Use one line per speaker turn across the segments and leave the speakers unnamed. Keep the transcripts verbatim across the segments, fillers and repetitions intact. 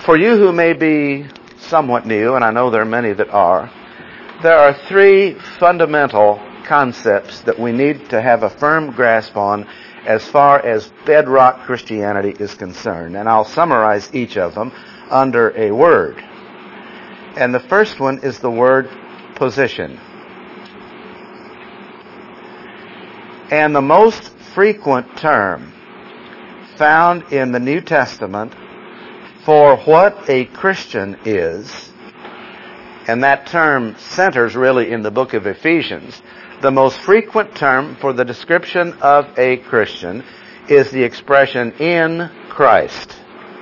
For you who may be somewhat new, and I know there are many that are, there are three fundamental concepts that we need to have a firm grasp on as far as bedrock Christianity is concerned. And I'll summarize each of them under a word. And the first one is the word position. And the most frequent term found in the New Testament for what a Christian is, and that term centers really in the book of Ephesians, the most frequent term for the description of a Christian is the expression in Christ.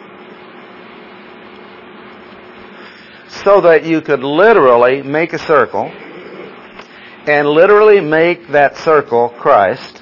So that you could literally make a circle and literally make that circle Christ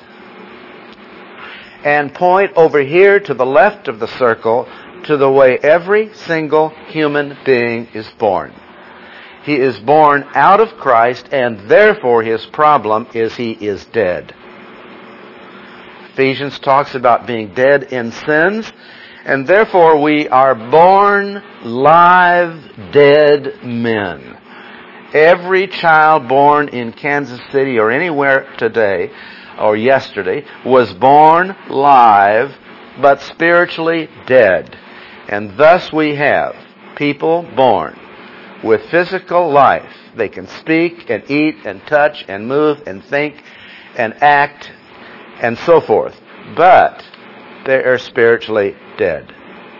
and point over here to the left of the circle to the way every single human being is born. He is born out of Christ, and therefore his problem is he is dead. Ephesians talks about being dead in sins, and therefore we are born live, dead men. Every child born in Kansas City or anywhere today or yesterday was born live, but spiritually dead. And thus we have people born with physical life. They can speak and eat and touch and move and think and act and so forth. But they are spiritually dead.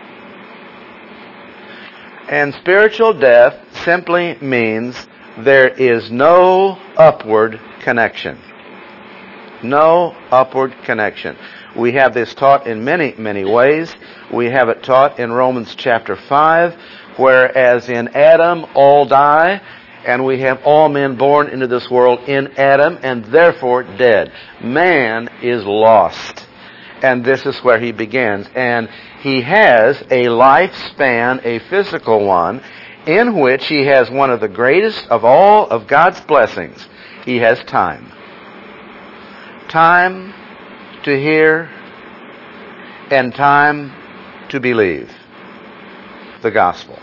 And spiritual death simply means there is no upward connection. No upward connection. We have this taught in many, many ways. We have it taught in Romans chapter five, whereas in Adam all die, and we have all men born into this world in Adam, and therefore dead. Man is lost. And this is where he begins. And he has a lifespan, a physical one, in which he has one of the greatest of all of God's blessings. He has time. Time to hear and time to believe the gospel.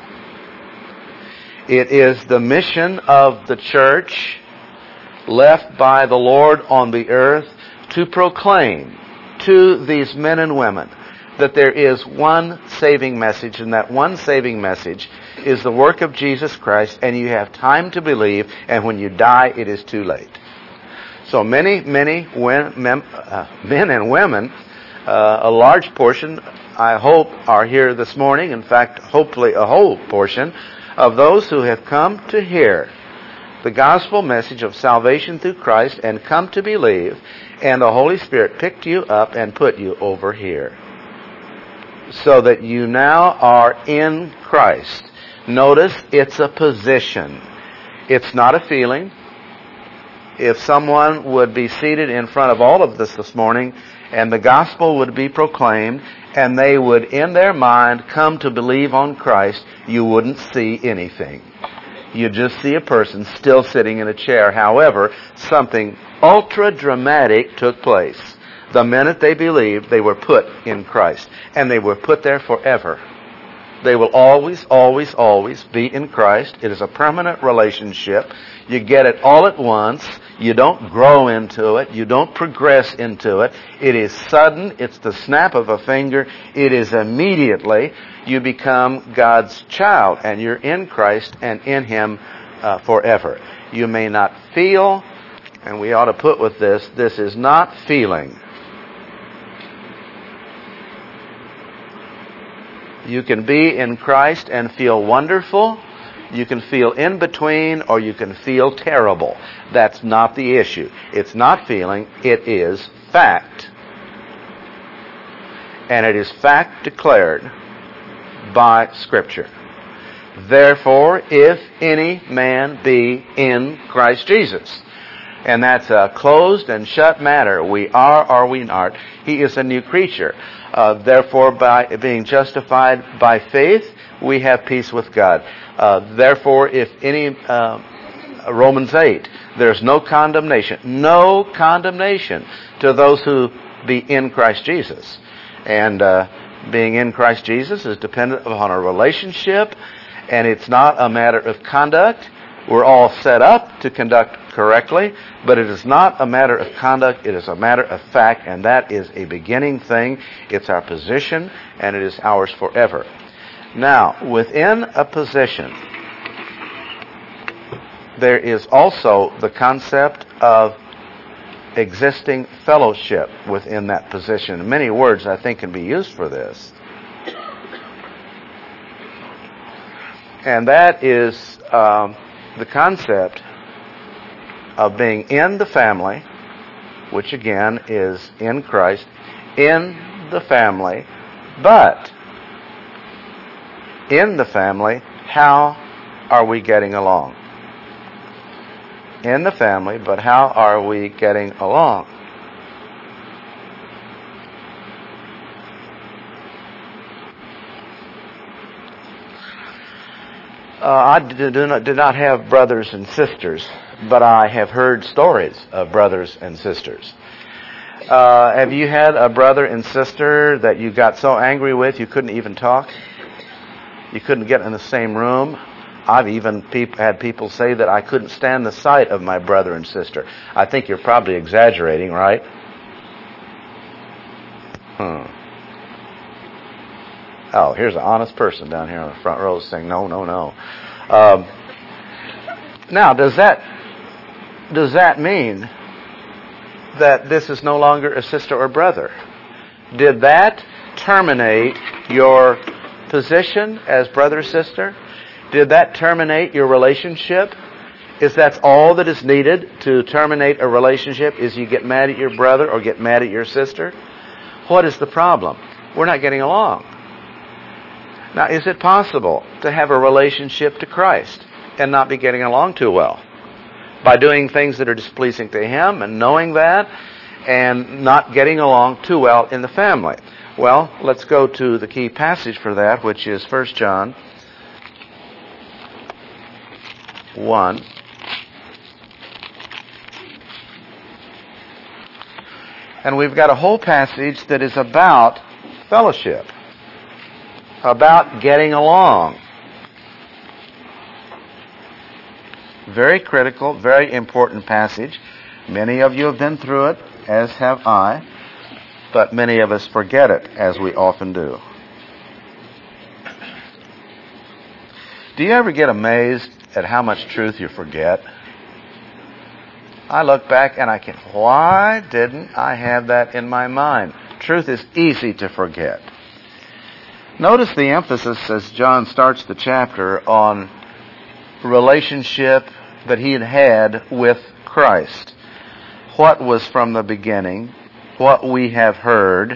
It is the mission of the church left by the Lord on the earth to proclaim to these men and women that there is one saving message, and that one saving message is the work of Jesus Christ, and you have time to believe, and when you die, it is too late. So many, many men, uh, men and women, uh, a large portion, I hope, are here this morning. In fact, hopefully a whole portion of those who have come to hear the gospel message of salvation through Christ and come to believe, and the Holy Spirit picked you up and put you over here. So that you now are in Christ. Notice it's a position. It's not a feeling. If someone would be seated in front of all of this this morning and the gospel would be proclaimed and they would in their mind come to believe on Christ, you wouldn't see anything. You just see a person still sitting in a chair. However, something ultra dramatic took place. The minute they believed, they were put in Christ. And they were put there forever. They will always, always, always be in Christ. It is a permanent relationship. You get it all at once. You don't grow into it. You don't progress into it. It is sudden. It's the snap of a finger. It is immediately you become God's child, and you're in Christ and in Him uh, forever. You may not feel, and we ought to put with this, this is not feeling. You can be in Christ and feel wonderful. You can feel in between, or you can feel terrible. That's not the issue. It's not feeling. It is fact. And it is fact declared by Scripture. Therefore, if any man be in Christ Jesus. And that's a closed and shut matter. We are or we aren't. He is a new creature. Uh, therefore, by being justified by faith, we have peace with God. Uh, therefore, if any, uh, Romans eight, there's no condemnation. No condemnation to those who be in Christ Jesus. And uh, Being in Christ Jesus is dependent upon a relationship, and it's not a matter of conduct. We're all set up to conduct correctly, but it is not a matter of conduct. It is a matter of fact, and that is a beginning thing. It's our position, and it is ours forever. Now, within a position, there is also the concept of existing fellowship within that position. Many words, I think, can be used for this. And that is um, the concept of being in the family, which again is in Christ, in the family, but in the family, how are we getting along? In the family, but how are we getting along? Uh, I did not, did not have brothers and sisters, but I have heard stories of brothers and sisters. Uh, have you had a brother and sister that you got so angry with you couldn't even talk? You couldn't get in the same room? I've even peop- had people say that I couldn't stand the sight of my brother and sister. I think you're probably exaggerating, right? Hmm. Oh, here's an honest person down here on the front row saying, no, no, no. Um, now, does that does that mean that this is no longer a sister or brother? Did that terminate your position as brother or sister? Did that terminate your relationship? Is that all that is needed to terminate a relationship? Is you get mad at your brother or get mad at your sister? What is the problem? We're not getting along. Now, is it possible to have a relationship to Christ and not be getting along too well? By doing things that are displeasing to Him and knowing that and not getting along too well in the family? Well, let's go to the key passage for that, which is First John one. And we've got a whole passage that is about fellowship, about getting along. Very critical, very important passage. Many of you have been through it, as have I, but many of us forget it, as we often do. Do you ever get amazed at how much truth you forget? I look back and I can, why didn't I have that in my mind? Truth is easy to forget. Notice the emphasis as John starts the chapter on relationship that he had had with Christ. What was from the beginning, what we have heard,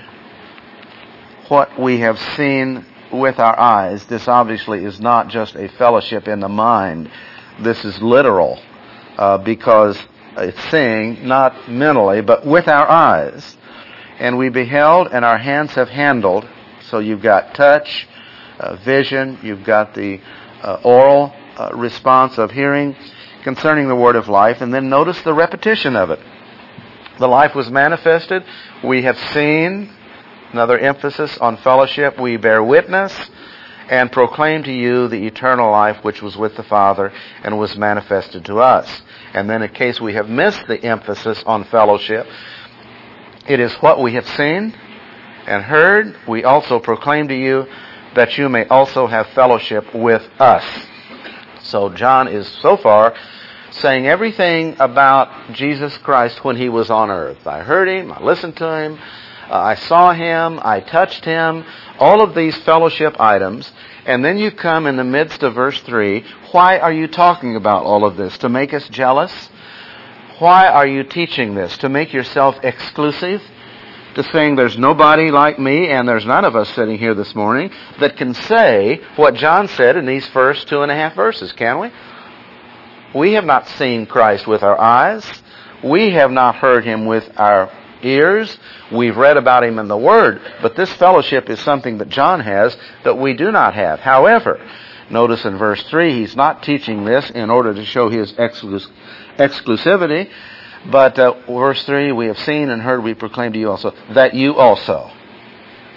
what we have seen with our eyes. This obviously is not just a fellowship in the mind. This is literal, uh, because it's seeing, not mentally, but with our eyes. And we beheld, and our hands have handled. So you've got touch, uh, vision, you've got the uh, oral uh, response of hearing concerning the word of life, and then notice the repetition of it. The life was manifested. We have seen, another emphasis on fellowship, we bear witness and proclaim to you the eternal life which was with the Father and was manifested to us. And then in case we have missed the emphasis on fellowship, it is what we have seen and heard, we also proclaim to you, that you may also have fellowship with us. So John is so far saying everything about Jesus Christ when he was on earth. I heard him, I listened to him, uh, I saw him, I touched him, all of these fellowship items. And then you come in the midst of verse three, why are you talking about all of this? To make us jealous? Why are you teaching this? To make yourself exclusive? To saying there's nobody like me, and there's none of us sitting here this morning that can say what John said in these first two and a half verses, can we? We have not seen Christ with our eyes. We have not heard him with our ears. We've read about him in the Word, but this fellowship is something that John has that we do not have. However, notice in verse three, he's not teaching this in order to show his exclus- exclusivity, but uh, verse three, we have seen and heard, we proclaim to you also, that you also.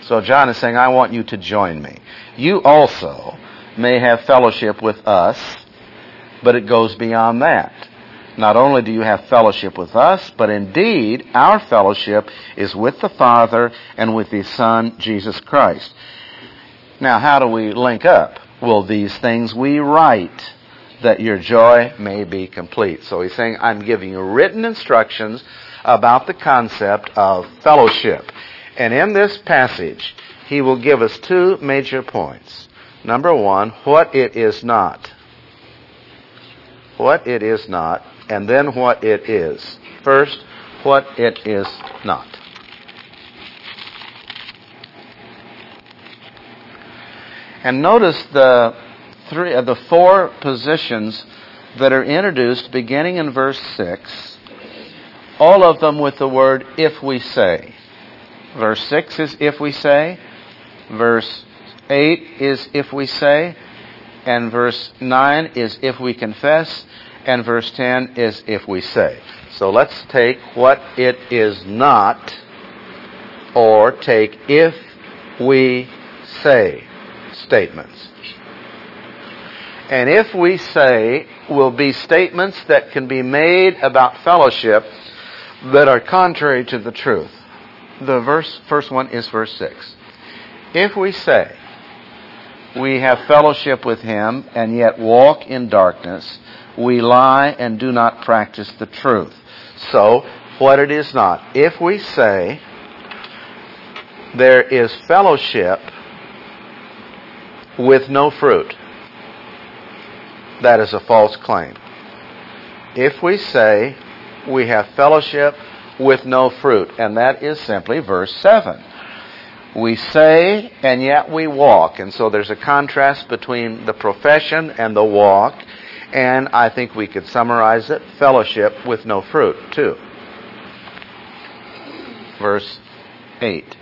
So John is saying, I want you to join me. You also may have fellowship with us, but it goes beyond that. Not only do you have fellowship with us, but indeed our fellowship is with the Father and with His Son, Jesus Christ. Now, how do we link up? Well, these things we write, that your joy may be complete. So he's saying, I'm giving you written instructions about the concept of fellowship. And in this passage, he will give us two major points. Number one, what it is not. What it is not, and then what it is. First, what it is not. And notice the three of the four positions that are introduced beginning in verse six, all of them with the word if we say. Verse six is if we say, verse eight is if we say, and verse nine is if we confess, and verse ten is if we say. So let's take what it is not, or take if we say statements. And if we say will be statements that can be made about fellowship that are contrary to the truth. The verse, first one is verse six. If we say we have fellowship with Him and yet walk in darkness, we lie and do not practice the truth. So, what it is not. If we say there is fellowship with no fruit, that is a false claim. If we say we have fellowship with no fruit, and that is simply verse seven. We say and yet we walk, and so there's a contrast between the profession and the walk, and I think we could summarize it, fellowship with no fruit, too. Verse eight.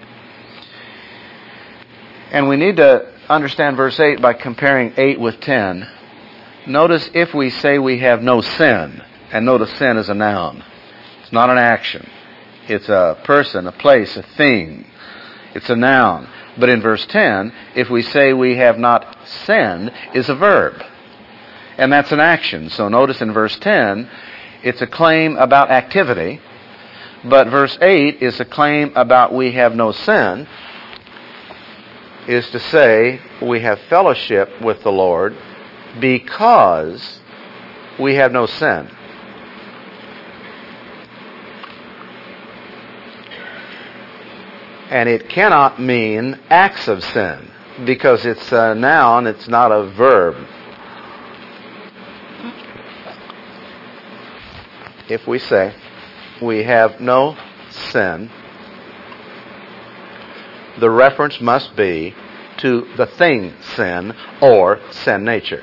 And we need to understand verse eight by comparing eight with ten. Notice if we say we have no sin, and notice sin is a noun. It's not an action. It's a person, a place, a thing. It's a noun. But in verse ten, if we say we have not sinned, is a verb. And that's an action. So notice in verse ten, it's a claim about activity. But verse eight is a claim about we have no sin, is to say we have fellowship with the Lord because we have no sin. And it cannot mean acts of sin, because it's a noun, it's not a verb. If we say we have no sin, the reference must be to the thing sin or sin nature.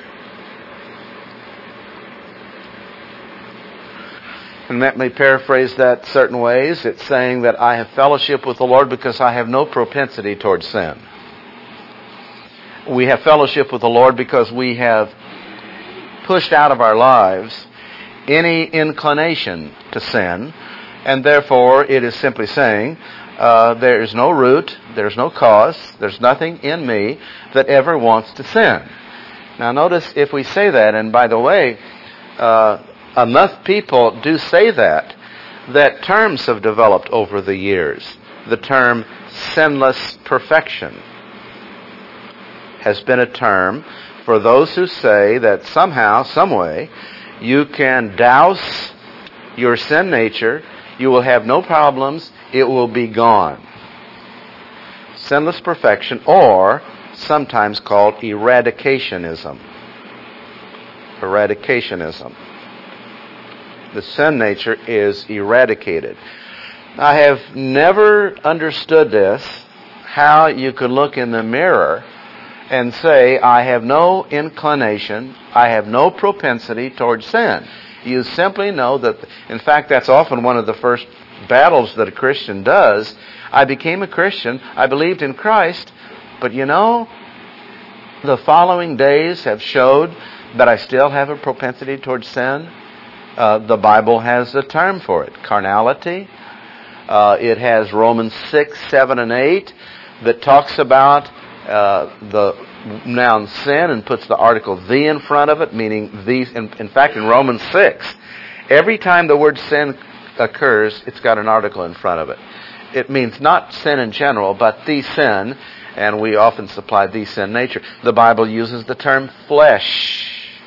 And let me paraphrase that certain ways. It's saying that I have fellowship with the Lord because I have no propensity towards sin. We have fellowship with the Lord because we have pushed out of our lives any inclination to sin, and therefore it is simply saying uh, there is no root, there's no cause, there's nothing in me that ever wants to sin. Now notice if we say that, and by the way, uh, enough people do say that, that terms have developed over the years. The term sinless perfection has been a term for those who say that somehow, some way, you can douse your sin nature, you will have no problems, it will be gone. Sinless perfection, or sometimes called eradicationism. Eradicationism. The sin nature is eradicated. I have never understood this, how you could look in the mirror and say, I have no inclination, I have no propensity towards sin. You simply know that, in fact, that's often one of the first battles that a Christian does. I became a Christian, I believed in Christ, but you know, the following days have showed that I still have a propensity towards sin. Uh, the Bible has a term for it, carnality. Uh, it has Romans six, seven, and eight that talks about uh, the noun sin and puts the article the in front of it, meaning these. In, in fact, in Romans six, every time the word sin occurs, it's got an article in front of it. It means not sin in general, but the sin, and we often supply the sin nature. The Bible uses the term flesh.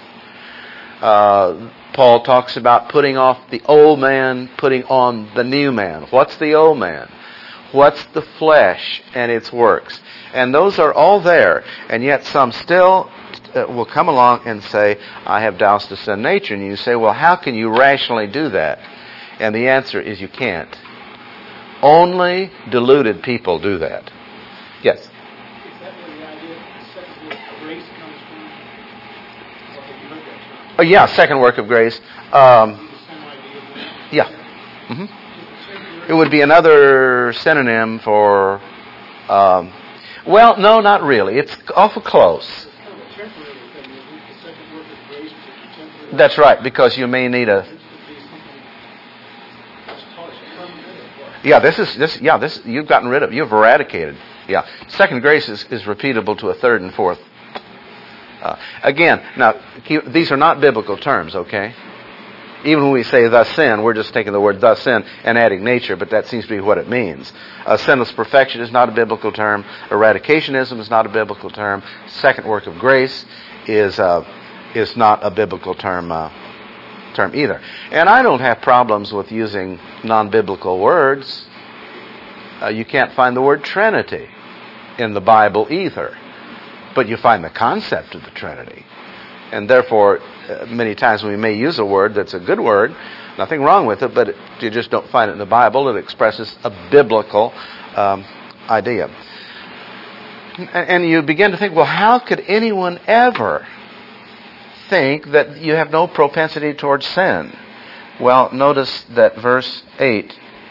Uh, Paul talks about putting off the old man, putting on the new man. What's the old man? What's the flesh and its works? And those are all there, and yet some still uh, will come along and say, I have doused the sin nature. And you say, well, how can you rationally do that? And the answer is you can't. Only deluded people do that. Yes?
Is that where the idea of the second work of grace comes from? Or have you heard that term?
Oh, yeah, second work of grace. Um,
The same idea of that?
yeah. Mm-hmm. It would be another synonym for... Um, well, no, not really. It's awful close.
It's kind of a temporary thing, isn't it? The second work of grace is a temporary.
That's right, because you may need a...
It could be something that's taught as permanent or what?
Yeah, this is this. Yeah, this you've gotten rid of. You've eradicated. Yeah, second grace is, is repeatable to a third and fourth. Uh, again, now keep, these are not biblical terms. Okay, even when we say "the sin," we're just taking the word "the sin" and adding nature, but that seems to be what it means. Uh, sinless perfection is not a biblical term. Eradicationism is not a biblical term. Second work of grace is uh, is not a biblical term. Uh, term either. And I don't have problems with using non-biblical words. Uh, you can't find the word Trinity in the Bible either. But you find the concept of the Trinity. And therefore, uh, many times we may use a word that's a good word, nothing wrong with it, but it, you just don't find it in the Bible. It expresses a biblical um, idea. And, and you begin to think, well, how could anyone ever think that you have no propensity towards sin? Well, notice that verse eight,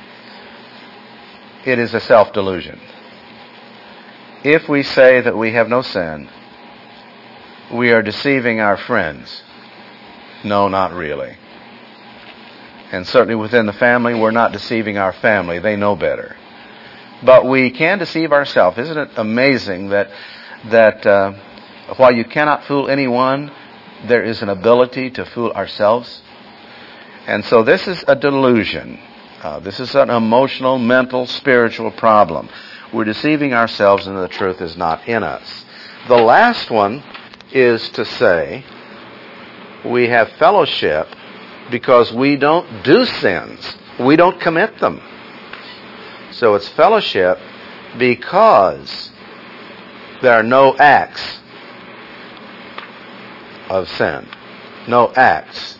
it is a self-delusion. If we say that we have no sin, we are deceiving our friends. No, not really. And certainly within the family, we're not deceiving our family. They know better. But we can deceive ourselves. Isn't it amazing that, that uh, while you cannot fool anyone, there is an ability to fool ourselves? And so this is a delusion. Uh, this is an emotional, mental, spiritual problem. We're deceiving ourselves and the truth is not in us. The last one is to say we have fellowship because we don't do sins. We don't commit them. So it's fellowship because there are no acts of sin. No acts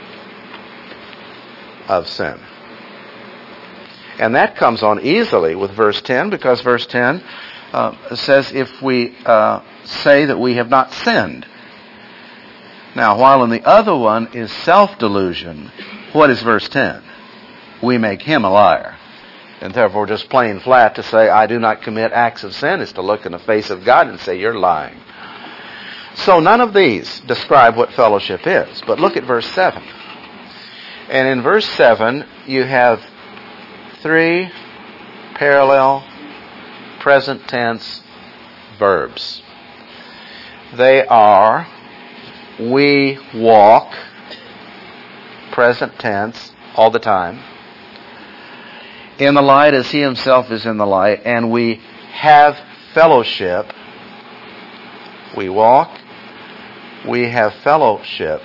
of sin. And that comes on easily with verse ten, because verse ten uh, says if we uh, say that we have not sinned. Now, while in the other one is self-delusion, what is verse ten? We make him a liar. And therefore, just plain flat to say, I do not commit acts of sin is to look in the face of God and say, you're lying. So none of these describe what fellowship is. But look at verse seven. And in verse seven, you have three parallel present tense verbs. They are, we walk, present tense, all the time, in the light as he himself is in the light, and we have fellowship. We walk, we have fellowship.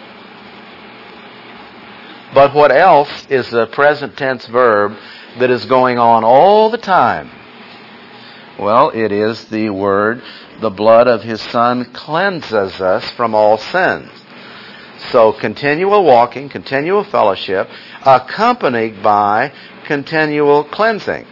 But what else is the present tense verb that is going on all the time? Well, it is the word, the blood of his Son cleanses us from all sins. So continual walking, continual fellowship, accompanied by continual cleansing.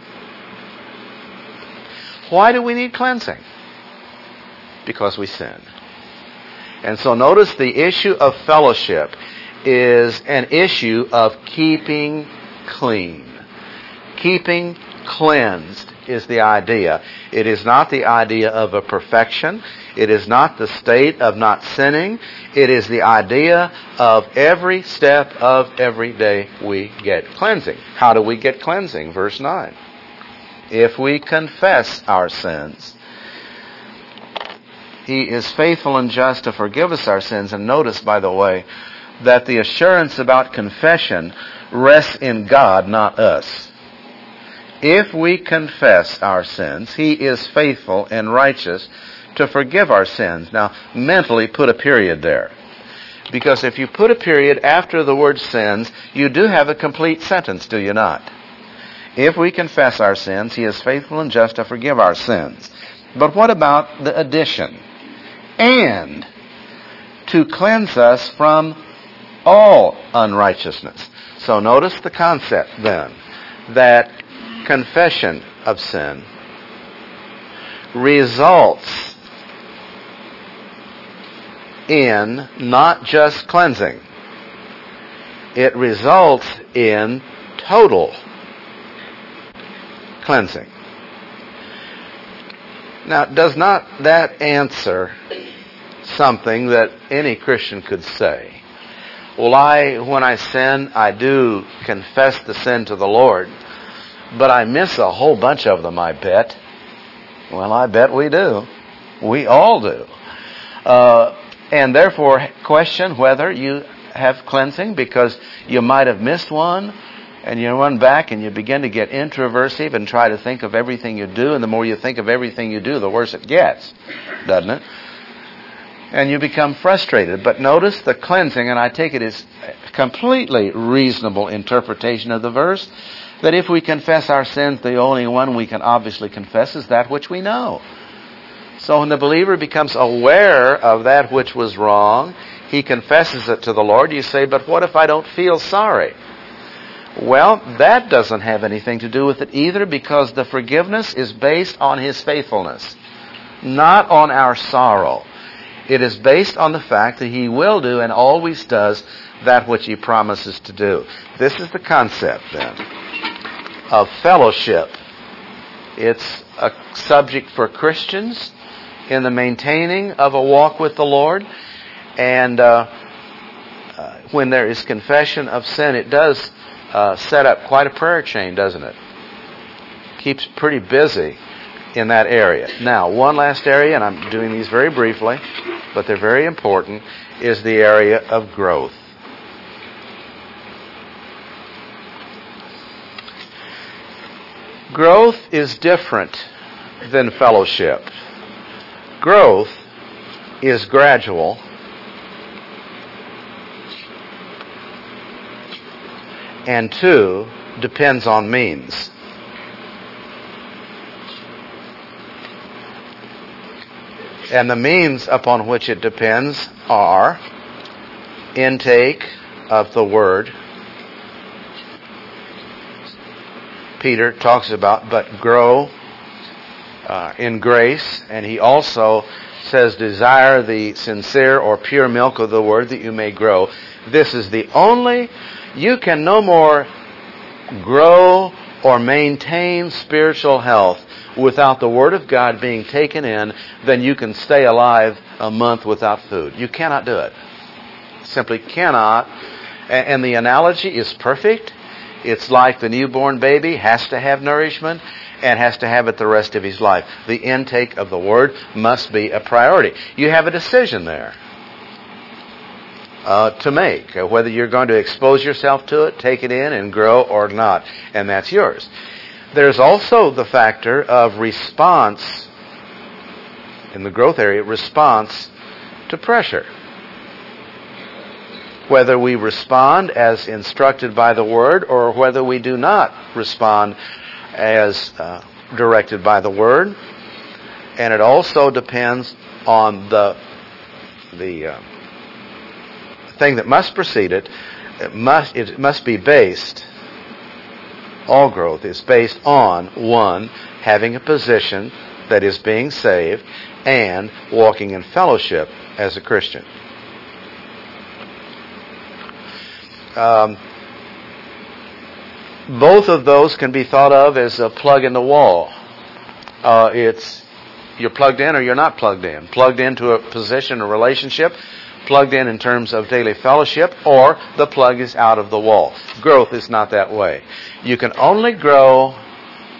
Why do we need cleansing? Because we sin. And so notice the issue of fellowship is an issue of keeping clean. Keeping cleansed is the idea. It is not the idea of a perfection. It is not the state of not sinning. It is the idea of every step of every day we get cleansing. How do we get cleansing? Verse nine. If we confess our sins, He is faithful and just to forgive us our sins. And notice, by the way, that the assurance about confession rests in God, not us. If we confess our sins, He is faithful and righteous to forgive our sins. Now, mentally put a period there. Because if you put a period after the word sins, you do have a complete sentence, do you not? If we confess our sins, He is faithful and just to forgive our sins. But what about the addition? And to cleanse us from all unrighteousness. So notice the concept then, that confession of sin results in not just cleansing. It results in total cleansing. Now, does not that answer something that any Christian could say? Well, I, when I sin, I do confess the sin to the Lord, but I miss a whole bunch of them, I bet. Well, I bet we do. We all do. Uh, and therefore, question whether you have cleansing, because you might have missed one, and you run back and you begin to get introversive and try to think of everything you do, and the more you think of everything you do, the worse it gets, doesn't it? And you become frustrated. But notice the cleansing, and I take it as a completely reasonable interpretation of the verse, that if we confess our sins, the only one we can obviously confess is that which we know. So when the believer becomes aware of that which was wrong, he confesses it to the Lord. You say, but what if I don't feel sorry? Well, that doesn't have anything to do with it either, because the forgiveness is based on His faithfulness, not on our sorrow. It is based on the fact that He will do and always does that which He promises to do. This is the concept, then, of fellowship. It's a subject for Christians in the maintaining of a walk with the Lord. And uh, uh, when there is confession of sin, it does uh, set up quite a prayer chain, doesn't it? Keeps pretty busy in that area. Now, one last area, and I'm doing these very briefly, but they're very important, is the area of growth. Growth is different than fellowship. Growth is gradual, and two, depends on means. And the means upon which it depends are intake of the Word. Peter talks about, but grow uh, in grace. And he also says, desire the sincere or pure milk of the Word that you may grow. This is the only, you can no more grow or maintain spiritual health without the Word of God being taken in than you can stay alive a month without food. You cannot do it. Simply cannot. And the analogy is perfect. It's like the newborn baby has to have nourishment and has to have it the rest of his life. The intake of the Word must be a priority. You have a decision there uh, to make, uh, whether you're going to expose yourself to it, take it in, and grow or not. And that's yours. There's also the factor of response, in the growth area, response to pressure. Whether we respond as instructed by the Word or whether we do not respond as uh, directed by the Word. And it also depends on the, the uh, thing that must precede it. It must, it must be based, all growth is based on, one, having a position that is being saved and walking in fellowship as a Christian. Um, both of those can be thought of as a plug in the wall. Uh, it's you're plugged in or you're not plugged in. Plugged into a position, a relationship, plugged in in terms of daily fellowship, or the plug is out of the wall. Growth is not that way. You can only grow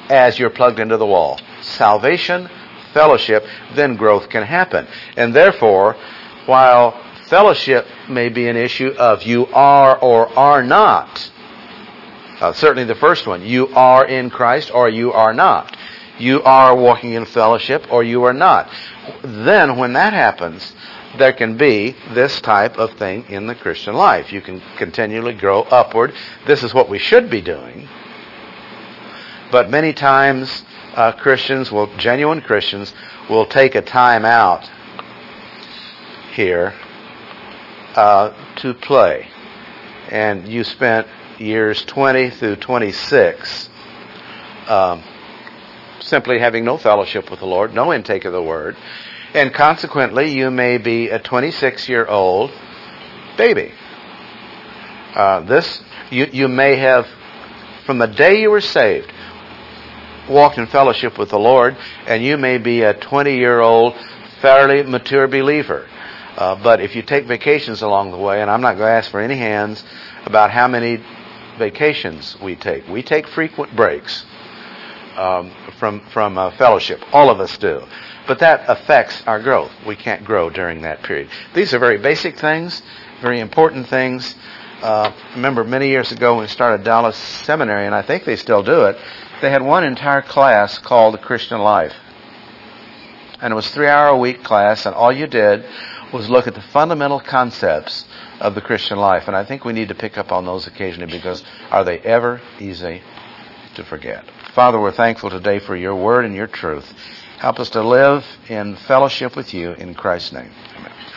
as you're plugged into the wall. Salvation, fellowship, then growth can happen. And therefore, while fellowship may be an issue of you are or are not, uh, certainly the first one, you are in Christ or you are not. You are walking in fellowship or you are not. Then when that happens, there can be this type of thing in the Christian life. You can continually grow upward. This is what we should be doing. But many times uh, Christians will, genuine Christians, will take a time out here uh, to play. And you spent years twenty through twenty-six um, simply having no fellowship with the Lord, no intake of the Word. And consequently, you may be a twenty-six-year-old baby. Uh, this, you, you may have, from the day you were saved, walked in fellowship with the Lord, and you may be a twenty-year-old, fairly mature believer. Uh, but if you take vacations along the way, and I'm not going to ask for any hands about how many vacations we take. We take frequent breaks um, from, from uh, fellowship. All of us do. But that affects our growth. We can't grow during that period. These are very basic things, very important things. Uh, remember many years ago when we started Dallas Seminary, and I think they still do it, they had one entire class called The Christian Life. And it was a three-hour-a-week class, and all you did was look at the fundamental concepts of the Christian life. And I think we need to pick up on those occasionally, because are they ever easy to forget? Father, we're thankful today for your word and your truth. Help us to live in fellowship with you in Christ's name. Amen.